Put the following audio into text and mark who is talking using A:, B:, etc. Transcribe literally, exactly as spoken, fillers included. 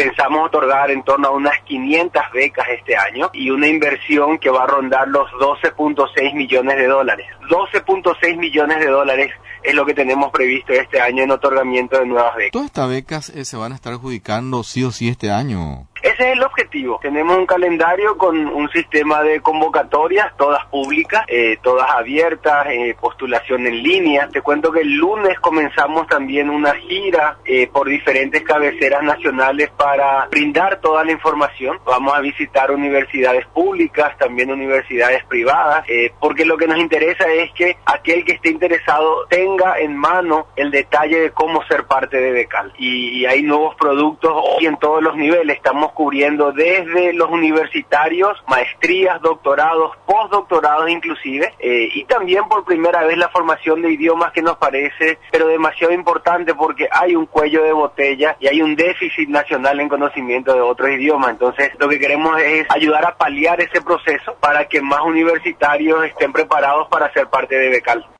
A: pensamos otorgar en torno a unas quinientas becas este año y una inversión que va a rondar los doce punto seis millones de dólares. doce punto seis millones de dólares es lo que tenemos previsto este año en otorgamiento de nuevas becas.
B: ¿Todas estas becas eh, se van a estar adjudicando sí o sí este año?
A: Ese es el objetivo. Tenemos un calendario con un sistema de convocatorias, todas públicas, eh, todas abiertas, eh, postulación en línea. Te cuento que el lunes comenzamos también una gira eh, por diferentes cabeceras nacionales para brindar toda la información. Vamos a visitar universidades públicas, también universidades privadas, eh, porque lo que nos interesa es que aquel que esté interesado tenga en mano el detalle de cómo ser parte de Becal. Y, y hay nuevos productos hoy en todos los niveles. Estamos cubriendo desde los universitarios, maestrías, doctorados, postdoctorados inclusive, eh, y también por primera vez la formación de idiomas que nos parece, pero demasiado importante porque hay un cuello de botella y hay un déficit nacional en conocimiento de otros idiomas. Entonces, lo que queremos es ayudar a paliar ese proceso para que más universitarios estén preparados para ser parte de Becal.